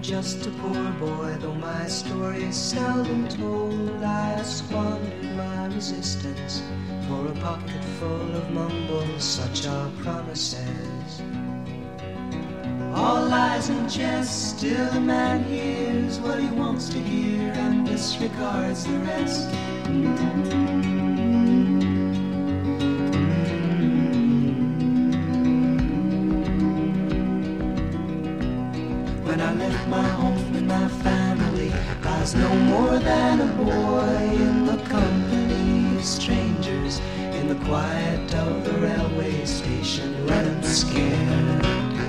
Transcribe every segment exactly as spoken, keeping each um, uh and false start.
just a poor boy, though my story is seldom told. I squandered my resistance for a pocket full of mumbles, such are promises. All lies and jest, still a man hears what he wants to hear and disregards the rest. When I left my home and my family, I was no more than a boy in the company of strangers, in the quiet of the railway station, running scared,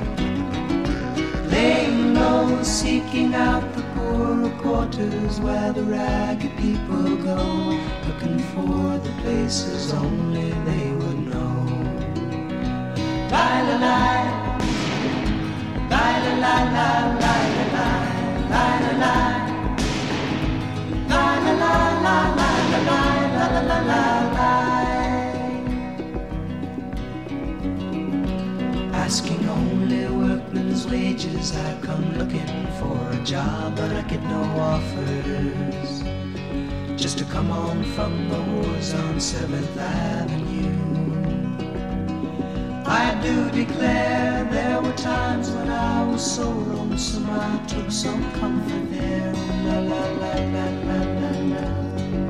laying low, seeking out the poorer quarters where the ragged people go, looking for the places only they would know. Lie-la-lie, lie-la-lie-lie, lie-la-lie, lie-la-lie, lie-la-lie, lie-la-lie, lie-la-lie. Asking only workmen's wages, I come looking for a job, but I get no offers. Just to come home from the wars on seventh Avenue. I do declare there were times when I was so lonesome I took some comfort there. La la la la la la la.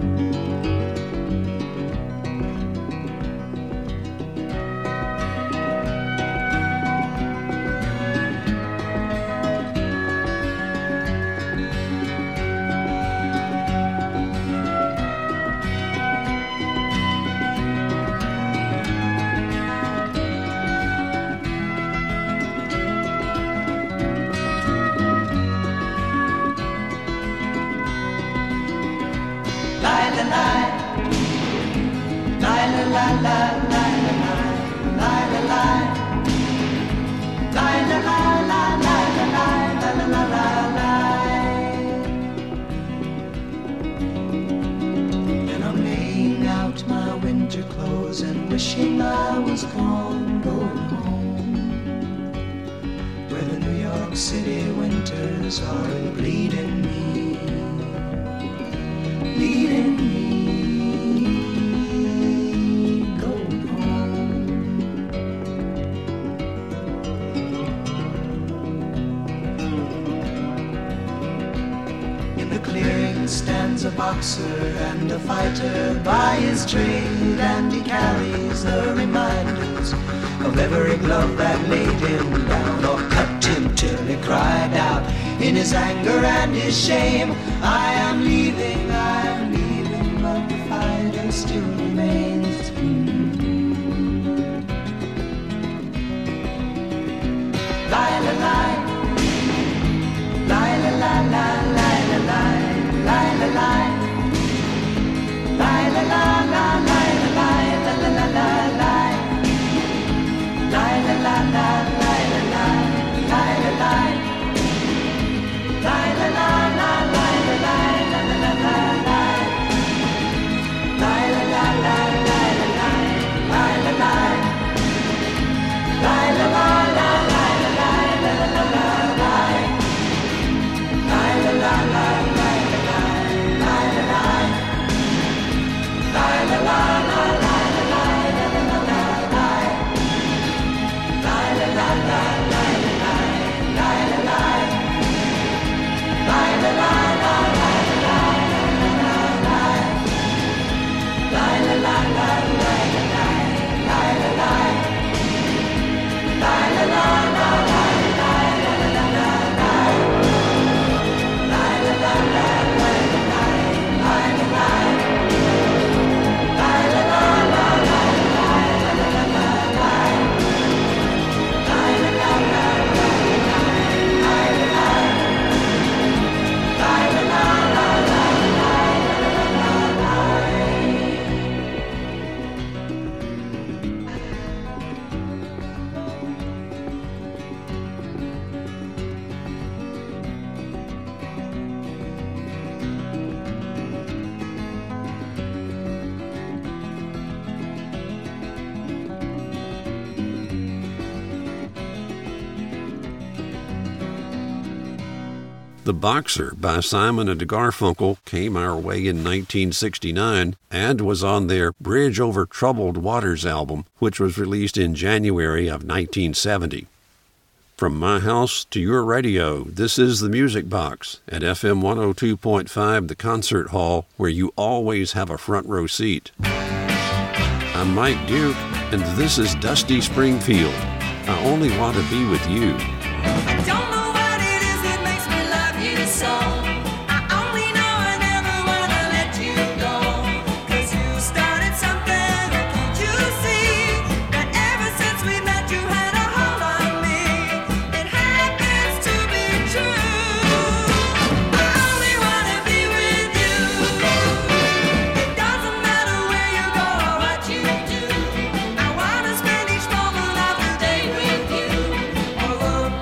Wishing I was gone, going home, where the New York City winters are bleeding me, bleeding me, going home. In the clearing stands a boxer and a fighter by his trade, and he carries the reminders of every glove that laid him down or cut him till he cried out in his anger and his shame, I am leaving, I am leaving, but the fighter still remains. Lie, la, lie, lie, la, la, la, lie, la, lie, lie, la, lie, lie, la, la, la, lie, la, lie, la, la, la, la, lie, lie, la, la, la, lie, la, lie, lie, la, lie, lie, la, la, la, lie, la, lie, la, la, la, la, lie, lie, la, la, la, lie, la, lie. The Boxer by Simon and Garfunkel came our way in nineteen sixty-nine and was on their Bridge Over Troubled Waters album, which was released in January of nineteen seventy. From my house to your radio, this is the Music Box at F M one oh two point five, the Concert Hall, where you always have a front row seat. I'm Mike Duke, and this is Dusty Springfield. I only want to be with you. I don't know what it is that makes me love you so. I only know I never want to let you go. 'Cause you started something, can't you see? That ever since we met you had a hold on me. It happens to be true. I only want to be with you. It doesn't matter where you go or what you do. I want to spend each moment of the day with you. Although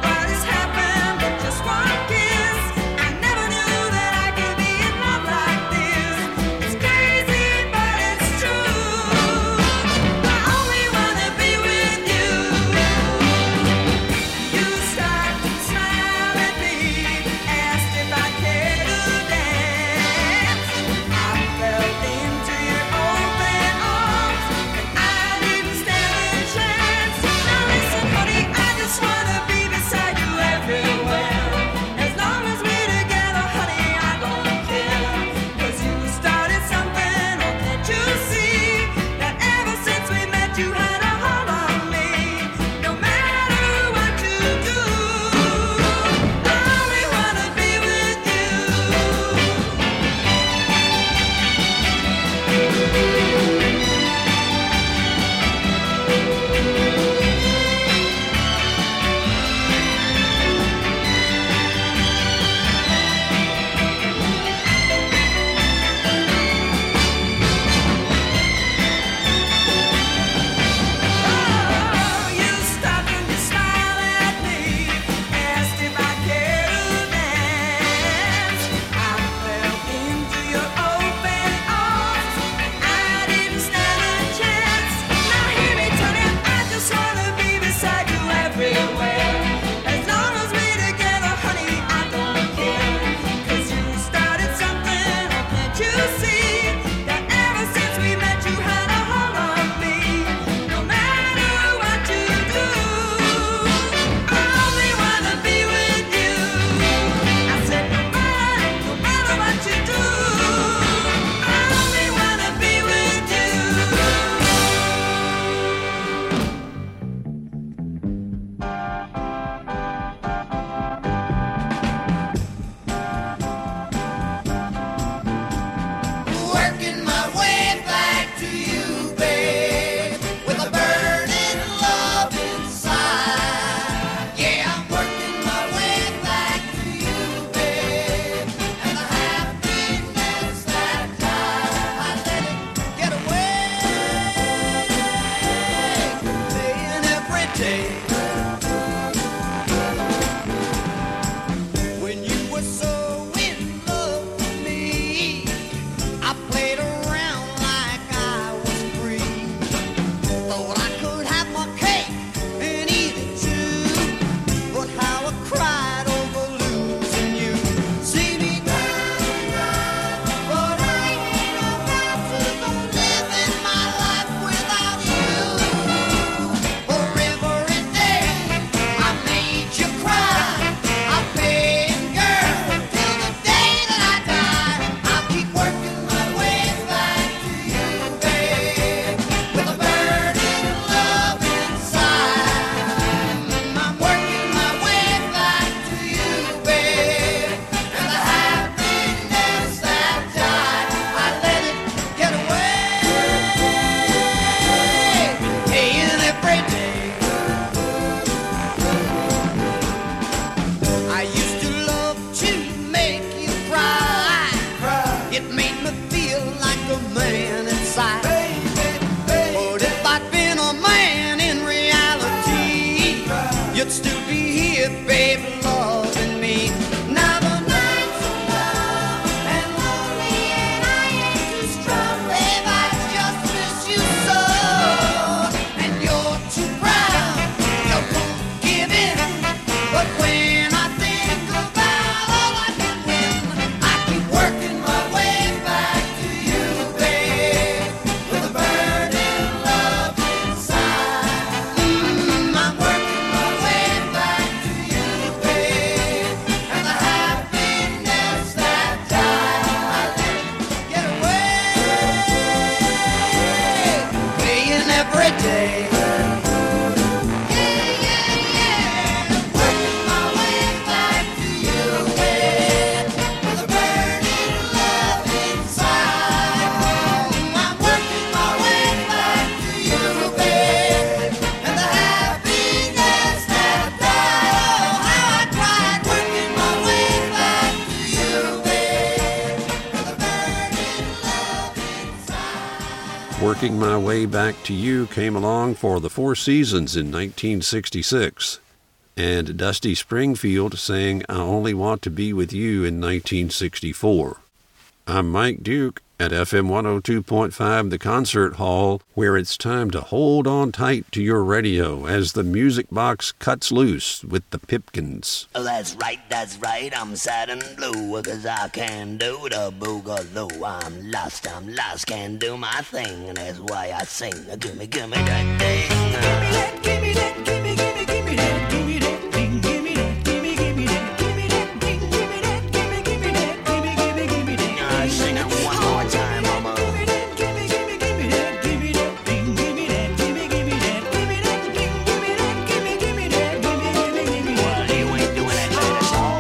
Working My Way Back to You came along for the Four Seasons in nineteen sixty-six. And Dusty Springfield sang I Only Want to Be With You in nineteen sixty-four. I'm Mike Duke at F M one oh two point five The Concert Hall, where it's time to hold on tight to your radio as the music box cuts loose with the Pipkins. Oh, that's right, that's right, I'm sad and blue, 'cause I can't do the boogaloo. I'm lost, I'm lost, can't do my thing, and that's why I sing. Gimme, gimme that thing. Give me that, give me, give me, give me that, give me that thing, give me that, give me, give me that, give me that thing, give me that, give me, give me that, give me, give me, give me that. I sing it one more time, mama. Give me that, give me, give me, give me that, give me that thing, give me that, give me, give me that, give me that thing, give me that, give me, give me that, give me, give me, give me that. Well, you ain't doing that right at all.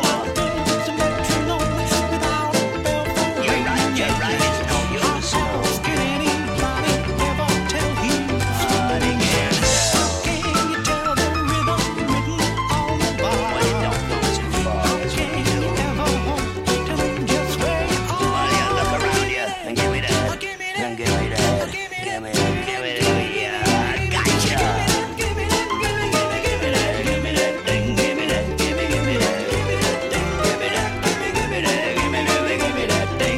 You're right, you're right, it's no use. Can anybody ever tell him? Nobody can tell. Can you tell the rhythm written on the bar? Well, it don't go too far, that's what Can you you do. ever hold him just where you are? Well, you look around you and give me that. Give me And that, give me that. give me Give me that, that, give me that. Yeah, gotcha. give me that, give me, give me, give me that, Give me that thing, give me that, give me, give me that. give me that thing, Give me that, give me, give me that, give me, give me, give me that thing.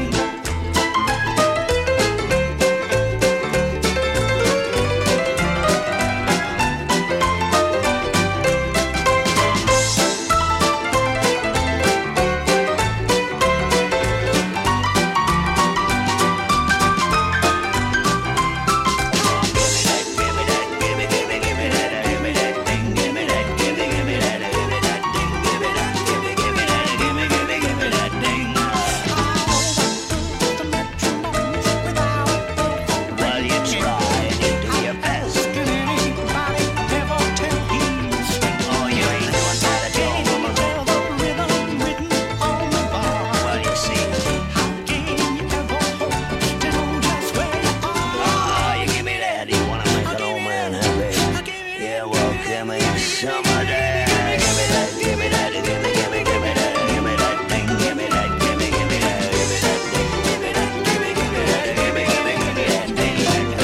Well, you try and you do your best. Can anybody ever tell him? Oh, you ain't doing that at all, mama. Tell the rhythm written on the bar. Well, you see. How can you ever hold him just where you are? Oh, you give me that. You wanna make an old man happy? Yeah, well, give me some of that. Give me that, give me that, give me, give me, give me that, give me that thing, give me that, give me, give me that, give me that thing, give me that, give me, give me that, give me, give me, give me that thing.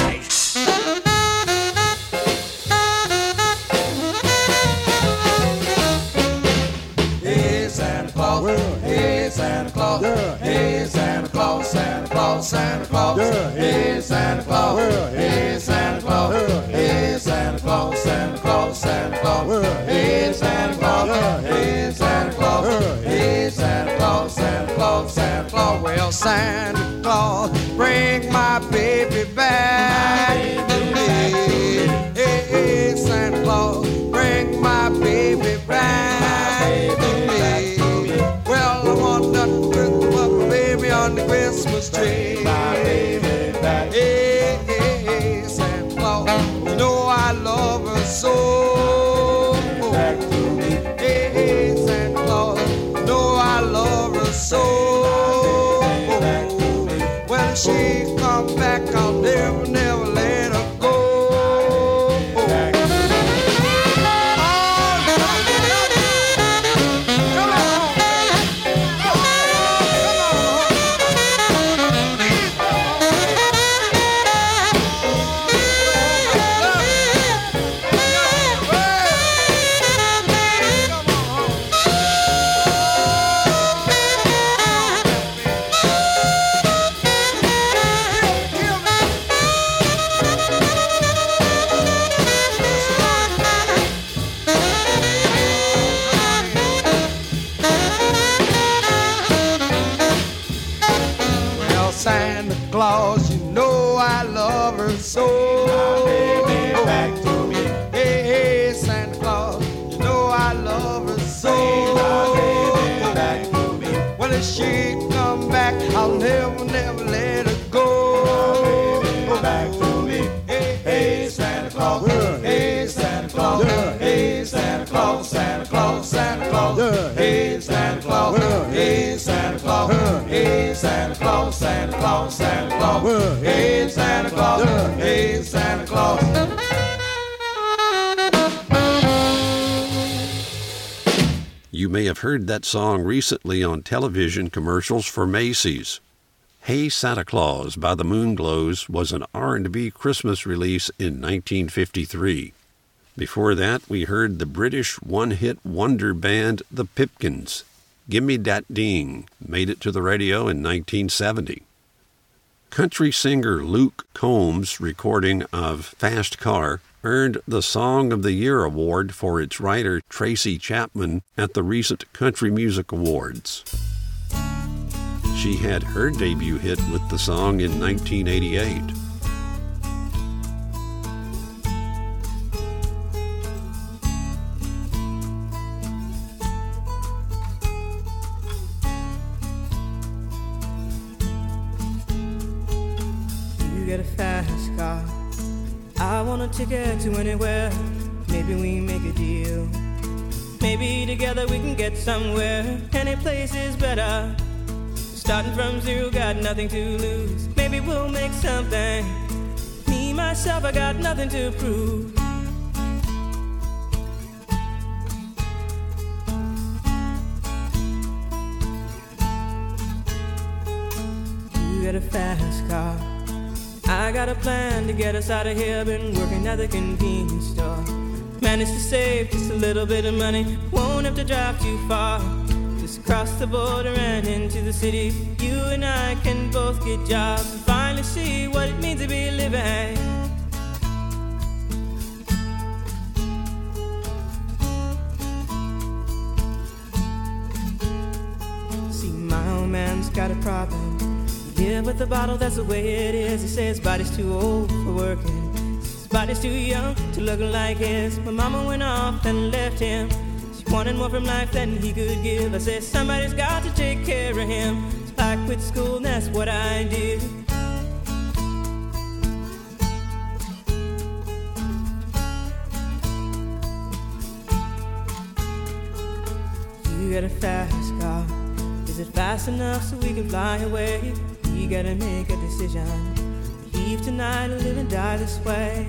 Hey Santa Claus, hey Santa Claus, hey Santa Claus, Santa Claus, Santa Claus, hey Santa Claus, hey Santa Claus, hey Santa Claus, Santa Claus, Santa Claus, hey Santa Claus, hey Santa Claus, hey Santa Claus, Santa Claus, Santa Claus. Well, Santa Claus, bring my baby back to me. Hey, hey, Santa Claus, bring my baby back to me. Well, I want that Christmas baby on the Christmas tree. My baby back. Hey, hey, hey, Santa Claus, you know I love her so. Back to me. Hey, hey, Santa Claus, you know I love her so. When she come back, I'll never, never let her go. Back to me. Well, Santa Claus, you know I love her so. My baby back to me. Hey, hey, Santa Claus, you know I love her so. My baby back to me. Well, if she come back, I'll never, never let her go. My baby back to me. Hey, hey, Santa Claus, hey, Santa Claus, hey, Santa Claus, Santa Claus, Santa Claus, hey, Santa Claus, hey, Santa Claus, hey, Santa Claus, Santa Claus, Santa Claus, hey, Santa Claus, hey, Santa Claus. You may have heard that song recently on television commercials for Macy's. Hey Santa Claus by the Moonglows was an R and B Christmas release in nineteen fifty-three. Before that, we heard the British one-hit wonder band The Pipkins. Gimme Dat Ding made it to the radio in nineteen seventy. Country singer Luke Combs' recording of Fast Car earned the Song of the Year award for its writer Tracy Chapman at the recent Country Music Awards. She had her debut hit with the song in nineteen eighty-eight. You get a fast car, I want a ticket to anywhere. Maybe we make a deal. Maybe together we can get somewhere. Any place is better. Starting from zero, got nothing to lose. Maybe we'll make something. Me, myself, I got nothing to prove. You got a fast car, I got a plan to get us out of here. Been working at the convenience store. Managed to save just a little bit of money. Won't have to drive too far. Just cross the border and into the city. You and I can both get jobs and finally see what it means to be living. See, my old man's got a problem. Yeah, but the bottle, that's the way it is. He says his body's too old for working. His body's too young to look like his. My mama went off and left him. She wanted more from life than he could give. I said, somebody's got to take care of him. So I quit school and that's what I did. You got a fast car. Is it fast enough so we can fly away? We gotta make a decision. Leave tonight or live and die this way.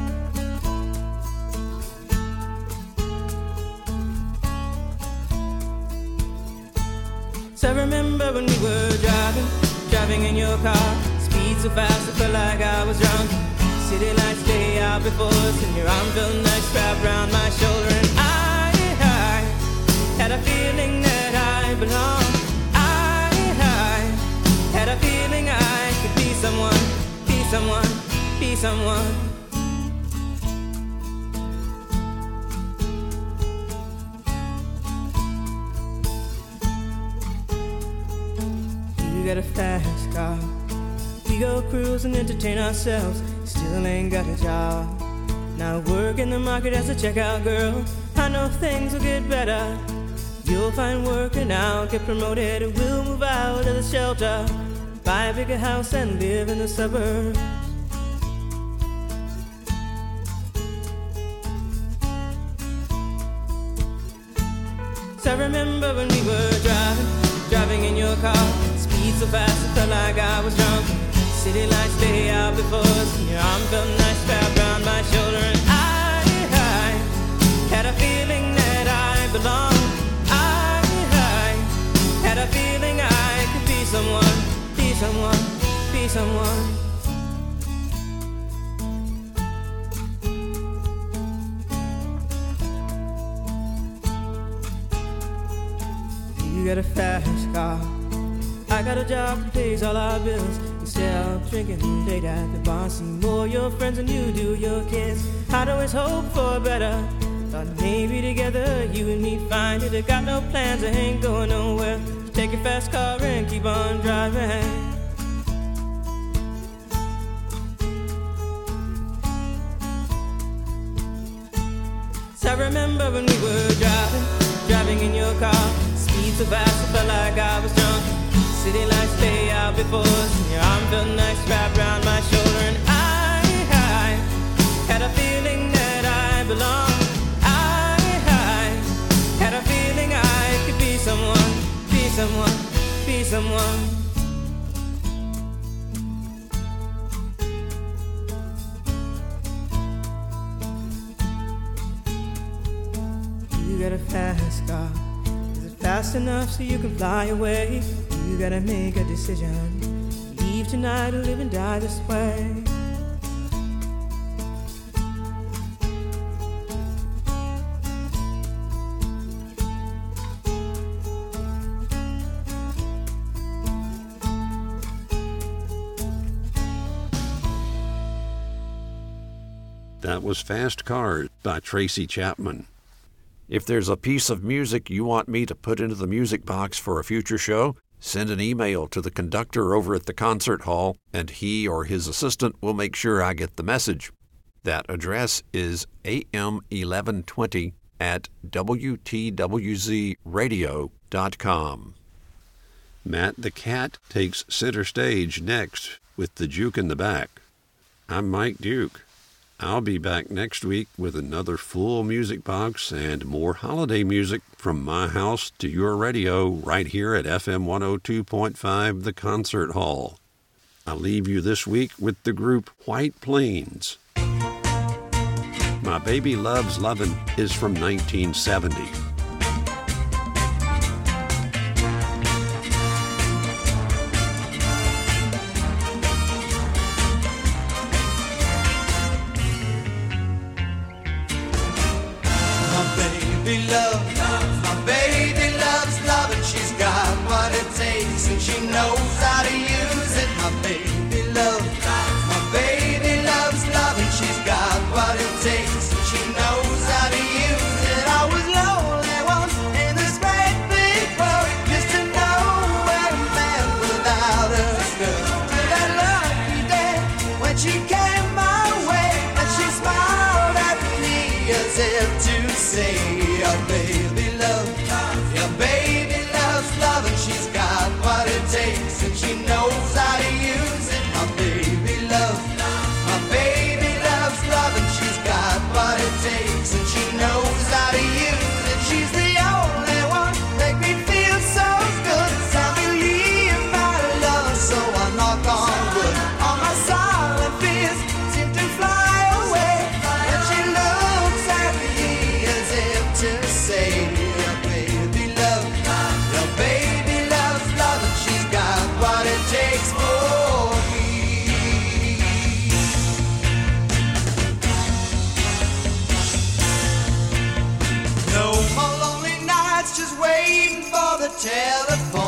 So I remember when we were driving, driving in your car. Speed so fast I felt like I was drunk. City lights lay out before us, and your arm felt nice wrapped around my shoulder. And I, I had a feeling that I belonged. I, I had a feeling I could be someone, be someone, be someone. You got a fast car. We go cruise and entertain ourselves. Still ain't got a job. Now work in the market as a checkout girl. I know things will get better. You'll find work and I'll get promoted. We'll move out of the shelter, buy a bigger house and live in the suburbs. So I remember when we were driving, driving in your car. Speed so fast it felt like I was drunk. City lights lay out before us, and your arm felt nice wrapped around my shoulder. And I, I had a feeling that I belonged. I, I had a feeling I could be someone, be someone, be someone. You got a fast car, I got a job that pays all our bills. Instead of drinking late at the bar, see more your friends than you do your kids. I'd always hope for better. Thought maybe together you and me find it. I got no plans, I ain't going nowhere. So take your fast car and keep on driving. So I remember when we were driving, driving in your car. Speed so fast I felt like I was drunk. City lights lay out before us, and your arm felt nice wrapped around my shoulder. And I, I had a feeling that I belonged. I, I had a feeling I could be someone, be someone, be someone. You got a fast car. Is it fast enough so you can fly away? You gotta make a decision. leave tonight or live and die this way. That was Fast Cars by Tracy Chapman. If there's a piece of music you want me to put into the music box for a future show, send an email to the conductor over at the concert hall, and he or his assistant will make sure I get the message. That address is A M eleven twenty at W T W Z radio dot com. Matt the Cat takes center stage next with the Juke in the Back. I'm Mike Duke. I'll be back next week with another full music box and more holiday music from my house to your radio right here at F M one oh two point five The Concert Hall. I'll leave you this week with the group White Plains. My Baby Loves Lovin' is from nineteen seventy. baby loves, my baby loves loving. She's got what it takes and she knows how to use it. My baby loves, my baby loves loving. She's got what it takes and she knows how to use it. I was lonely once in this great big world, just to know where a man without a girl. Till that lucky day when she came my way and she smiled at me as if to say, your baby loves, your baby loves loving. She's got what it takes and she knows how to use it. My baby loves, my baby loves loving. She's got what it takes and she knows how to use it. She's the only one make me feel so good. I believe my love, so I knock on wood. All my silent fears seem to fly away, and she looks at me as if to say, your baby love, your baby loves loving. She's got what it takes for me. No more lonely nights just waiting for the telephone.